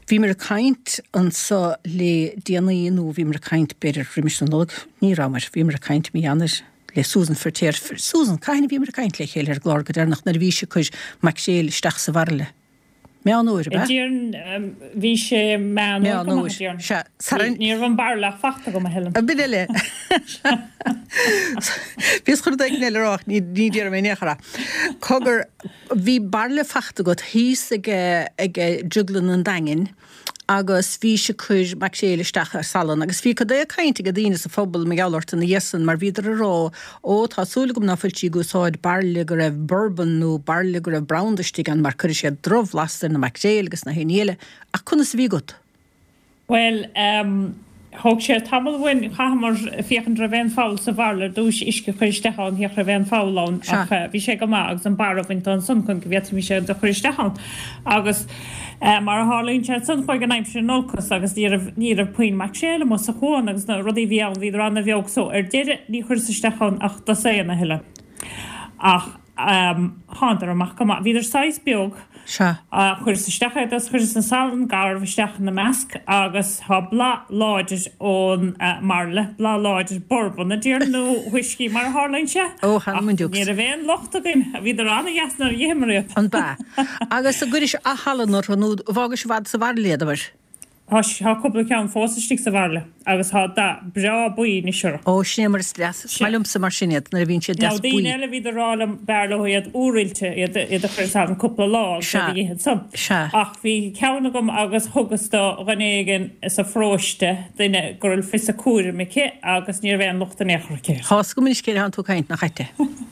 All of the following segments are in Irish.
Bhí mar a caint an sa le déanaíonú bhí mar a caint beidir riimiisiúnóg ní ramar, bhí mar a caint míanair le Susan Fertéir. Susan, caiinna bhí mar a caint le chéile ar glár go dénach na bhí se chuid mac séil isteach sa bharle. Meanúir be? Bhí sé meanúir. Níor an barlach fachta go helan. A bide le. Bhís chuir ag neile ní díar mé nechara. Cogur bhí barle fachta go híos ag juglan an dangin, agus bhí se chuir mac séil isteach ar salan, agus bhí go é cainte go dtíine sa fphobal me geallart na dhéasan mar bhíidir a rá ó tásúla gom nafuiltí goáid barle go raibh bourbon nó barle go raibh browndaiste an mar chuir sé dromhlastar na mac séil agus na hénéile a chuna sa bhí gut. Well, thug sé tamilhain chamar fiochan ra bhéin fáil sa bharla dúis isce chuiristeán hiach ra bhéin fáilán ach bhí sé go má agus an barhaint an sun chun go bhéit mí sé do chuiristeán agus mar a hálíonn sé sun chuig an aimim sin nóchas agus ní a puoin mac séile mo sa chuáin agus na rudí bhíán hí ranna bheog so ar déidir ní chuiristeán ach do sé na heile ach háar amach go bhíidir 6 beag chuir sa stecha chuir san salan gar bhisteach na measc agus há bla láidir ón marle bla láidir bourbon na dír nó whisky mar hálainn se ní a bhéon lochta gin a bhíidir anna gasnar dhéimara an ba agus a guris a hallanor nó bhágus bhd sa bharléadabhar. Tá cúpla ceann fósastí sa bharla agus há bra buí ní seir. Ó snémar leas smailm sa mar sinad na bhín sé deas buí. Dín eile bhí rálam bearlaíad úrilte iad a chus an cúpla lá dhéhéad sam. Ach bhí ceanna gom agus thugastá gannéigen is a fróiste duine guril fis a cuair me ce agus níor bhéon luchta nechraché. Chás go munis céir an tú caint nach chaite.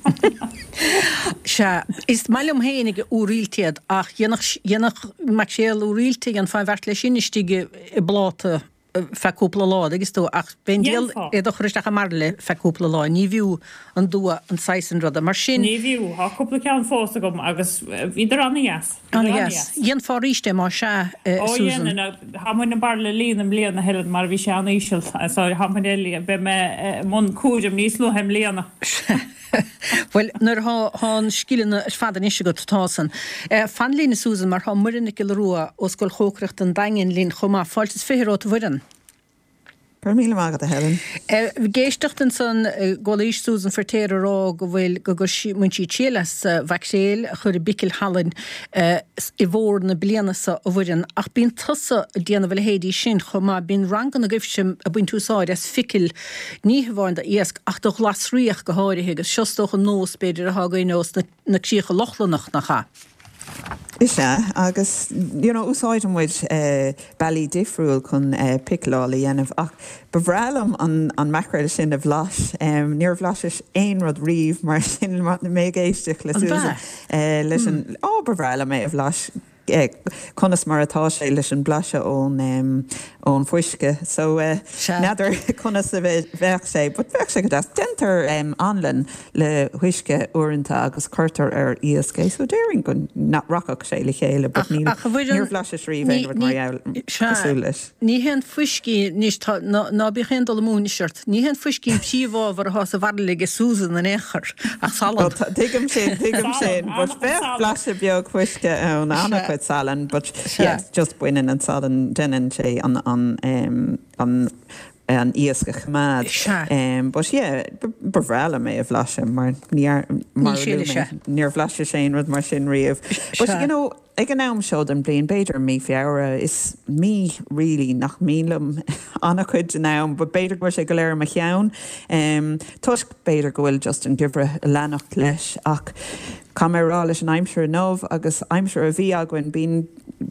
Se is mailm héananig úríltead ach dhéanach mac séal úrílte an fáin bhart le sinistíige i bláta feúpla lá agus tú ach bendíal é do chuiristeach a marle feúpla lá ní bhiú an dua an 6 rud a mar sin. Ní bhiú há cúpla ceann fósta gom agus bhíidir anna gheas. Dhéan fá ríiste má se Susan. Hamuin na barla líanam líana na heile mar bhí se anna íisiil hamuin be me món cúidim níos luhem líana. Well, nuair há scílanna fadan isise go tásan. Fan lína Susan mar há murinnig go ruá ó scoil chócracht an dain lín chomá fáiltas férót bhuian. Per míle mágad a Helen. Géisteachtan san ggólaís Susan Fertéir rá go bhfuil go muintí chélas vacséil chur bicil hallan I bhór na blianasa a bhuian ach bín tusa déana bhfuil héadí sin chomá bín rangan a gibhsim a buin túsáid as ficil ní bháin a iasc ach do glasríoch go háirithe agus seostoch an nós beidir a hágaí nós na críocha lochlanach nach cha. Is agus úsáid an muid bailí difriúil chun piclála dhéanamh ach bhrealam an macraid sin a bhlas níor bhlasis éon rud riomh mar sin mé géisteach le leis an bhrealam mé a bhlas conas mar atá sé leis an blase ón fuisce so neidir conas a bheith sé, but bheith sé go dentar anlan le huisce uanta agus chuirtar ar ISK so déirn go nachrachach sé le chéile, but níor blase sríomh mar leis. Ní hen fuiscí ná bí hen do múna seirt, ní hen fuiscín tíomhhar a hás a bharlaige Susan an éair ach salan. Tuigim sin, but bheith blase beag fuisce an anna Salan, but just buinen an salan dennen sé an íasca chmad. But bevrála mé a bhlase, mar níor bhlase sé rud mar sin riamh. But ag an nám seo an blion beidir mí fiara is mí really nach mílam anna chuid an nám, but beidir go sé go léir a cheann. Tusk beidir gohfuil just an gibhre lenacht leis ach camerá leis an aimsir nómh agus aimsir a bhí agan bín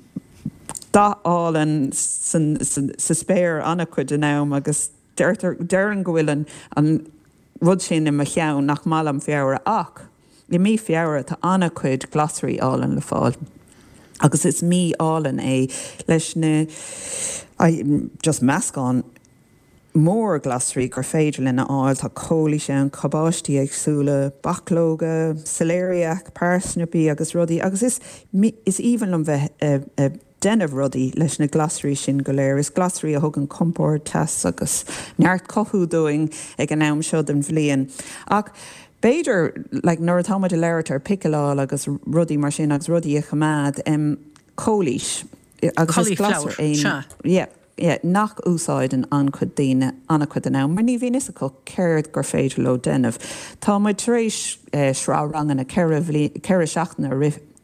dáálan sa spéir anna chuid an nám agus dearan go bhfuil an rud sin i cheann nach málam fiara ach I mí fiara tá anna chuid glasrí álan le fáil. Agus is mí álan leis na just meascán mór glasrí gur féidir lena áil tá cólí sé an cabáistí agsúla baclóga, saléiriach, parsnippí agus rudaí agus is even an bheith denmh rudaí leis na glasrí sin go léir is glasrí a thug an compóir test agus neart cothúdóing ag an nám seo den bhliain. Ach beidir nuair atá muid a léirt ar picáil agus rudaí mar sin agus rudaí a chamad cólís cauliflower nach úsáid an chud daine anna chud an mar ní bhí is go céird gur féidir le denmh. Tá muid taréis srá rangan na ceire seachna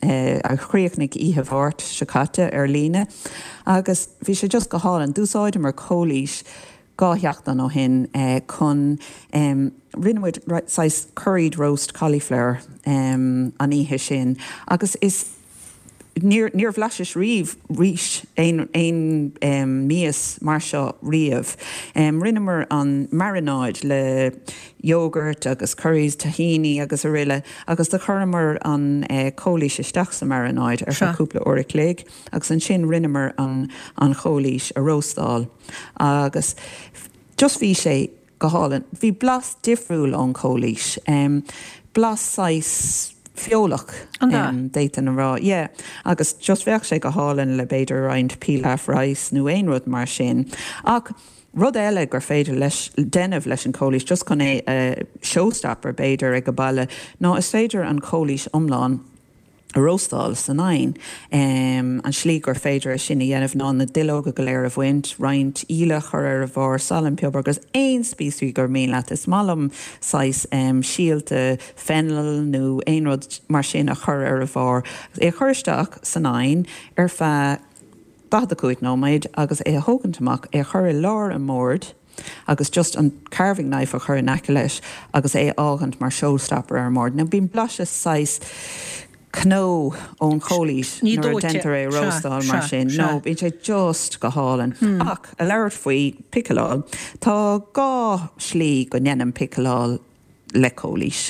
a chríochnig ihe bhart sicate líne, agus bhí sé just go hálan dúsáide mar cólís gáheachtan ó hin chun rinnemuid sais curried roast cauliflower an ihe sin, agus is Níor bhlasis ríis ein mías mar seo riamh. Rinnemer an marinade le yogurt agus curries tahini agus a riile, agus de churmer an cholís isteach sa marinade ar cúpla óra léig, agus an sin rinnemer an cholís a roastáil. Agus just bhí sé go hálan. Bhí blas difriúil an cholís. Blas sais fiolach déit an rá, agus just bheach sé go hálan le beidir roiint pilaf rice nó éon rud mar sin. Ach rud eile gur féidir leis denmh leis an cholís, just chun showstopper beidir ag go baile, ná is féidir an cholís omláin a roastáil san ain, an slí gur féidir sinna dhéanamh ná na duilóga go léir a bhaint, roiint íle chur ar a bhar salam peobar agus éon spíosí gur míle is málam sais síalte fennel nó éon rud mar sin a chur ar a bhar. É chuirteach san ain ar fe dadacuid nóid agus é thógantamach é chur lár a mórd, agus just an carving knife a chur nace leis, agus é ágant mar showstopper ar mórd. Na bín blaise sais Cno ón cholís nuair dentar é roastáil mar sin. No, bhín sé just go hálan. Ach, a leir faoi piceáil, tá gá slí go nnéanam piceáil le cholís.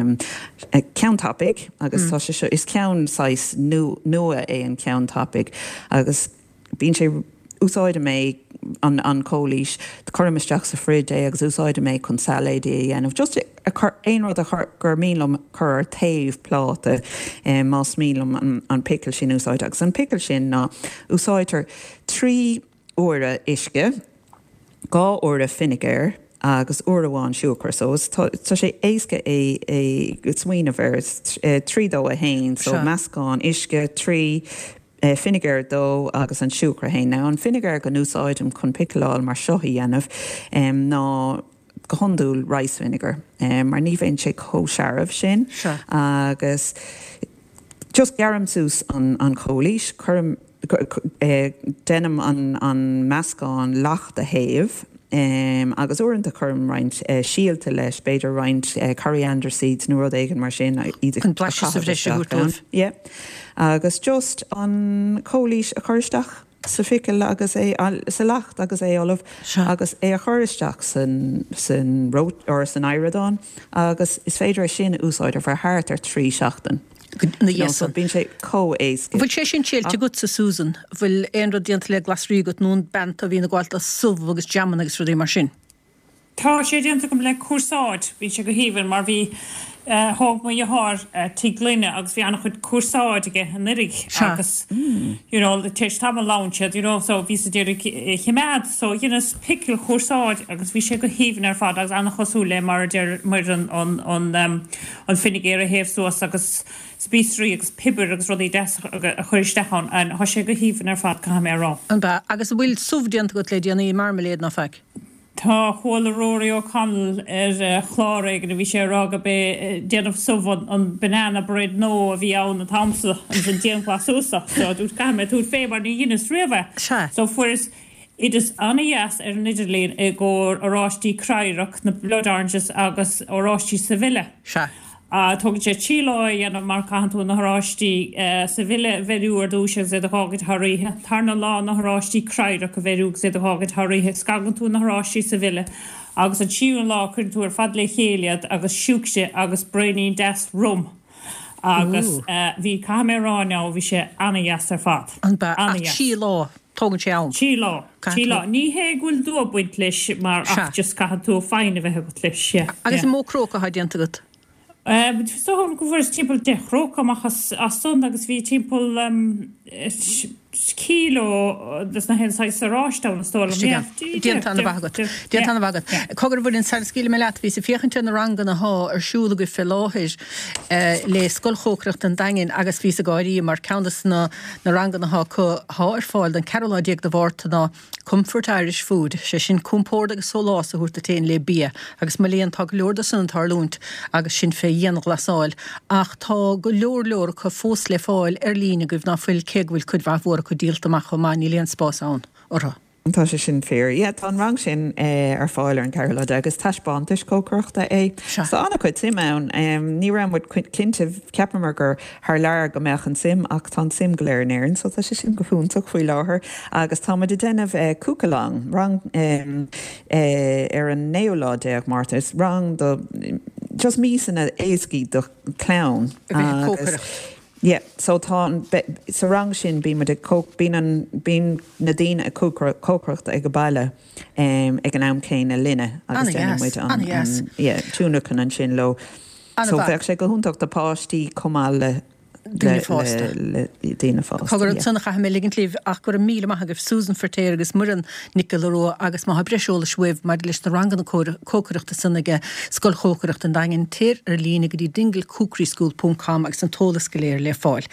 Ceann topic, agus tá sé is ceann sais nua é an ceann topic, agus bín sé úsáide mé an cholís, de chuirmisteach sa frid é agus úsáide mé chun salad é dhéanamh. Just éon rud a gur mílam chur taobh pláta más mílam an pickle sin úsáide. Agus an pickle sin ná úsáidir 3 óra isce, 2 óra finnegar, agus uairháin siúchar, so tá sé éasca é smaoine bhir 3 dó a hain, so meascán isce 3 finnegar dó agus an siúchar hain. Now an finnegar go úsáidm chun piceáil mar seo dhéanamh ná go honúil rice vinegar, mar ní bhéonn sé chósearmh sin, agus just garam sús an cholís, denam an meascán lecht a héamh, agus uanta chum roint síalta leis beidir roint coriander seeds nó rud éigen mar sin an pleise sa bhreise gútúh. Agus just an cholís a chuirteach sa ficeil agus sa lecht agus olah, agus a chuiristeach san rót or san airedáin, agus is féidir sin úsáidir bhar háart ar 3 seachtain. Bín sé có-éasca. Bhfuil sé sin tíilte go sa Susan, bhfuil éon rud díanta le glasrí go nún bent a bhína gháilta sulh agus jaman agus rudí mar sin. Tá sé díanta go le cuasáid, bhí sé go híhann mar bhí thug mu dethir tí glúine agus bhí annach chud cuasáid aige an irig agus teis tam láse, so bhí sa déir chiméad, so dhéanas pickle cuasáid agus bhí sé go híhann ar fad agus annach chosú le mar an finnigéir a héamh suas agus spísrí agus pibir agus rudí a chuiristechan an tho sé go híhann ar fad go ha mé rá. Agus bhfuil súbhdíanta go le déanaí marmaléad na feic. Tá chuil Rory O'Connell chláraig na bhí sé rága be déanamh subhan an banana bread nó a bhí ann na tamsa an san déanfa súsa, so dút gaime tú fébar ní dhéanas riamh. So fuirs it is anias ar nidirlín I ggóir órátí crairach na blood oranges agus órátí sa bhile. Tugad sé tílóid dhéanamh mar caiintú na thrátí sa bhile bheirúar dúise sé a hágad tharíthe, tarna lá na thrátí crairach a bheirúg sé a hágad tharíthe, scagan tú na thrátí sa bhile, agus an tíún lá chun tú ar fad le chéiliad agus siúcse agus breinaí des rum. Agus bhí cameraráneo bhí sé anias ar fad. Tí lá. Tógann sé ann. Tí lá. Ní hé ghfuil dú buint leis mar ach just caihan tú fáinna bheithe go leis. Agus mó cróca ha déanta go. So go bhfuir timppel de chróch amachchas as son agus bhí timppel kíló na hen sa rásta na sto Díantanna bagad. Cogur bhfuil in san scíile me leat ví sa fiochann na rangan na há ar siúla go fi láthir le scoilchócracht an dain agus ví a gáirí mar countas na rangan na há ar fáil den Caroladiaag de bhharta ná Comfort Irish Food sé sin compór agus sólás a chuirta téin le bí agus má léon tá leorda san tarlúnt agus sin fé dhéana glasáil ach tá go leor chu fós le fáil ar lína goibh ná fuil cehfuil chud bhhór chu díaltamach chomáí léon spás ann ortha. Tá sé sin fér. Tá an rang sin ar fáil an Carolad agus taiispáis cócroachta é. Tá anna chuid sim ann, ní ram bud cinnte ceapamar gur th leir go meach an sim ach tá sim goléirnéirn, so tá sé sin go fúntaach faoi láthair agus tá de déanamh cúcalang rang ar an néoládéag Martas rang just mí sanna éascí do clán. Yeah, so tá sa rang sin bí bín na dtíine a cócrocht ag go bailile ag an am céin a linne agus déanamid an túnachan an sin lo. So bheith sé go húntaach de páistí comáile le dtíine fásta. Cogur an sanna cha mé ligint líh ach gur míle maitha gur Susan Fertéir agus mar an Nicolaró agus má breisiúla suibh mar leis na rangan cócroachta sannaige scoilchócrocht an dain tír ar lína go dtí dingelcúcrischool.com agus an tólas go léir le fáil.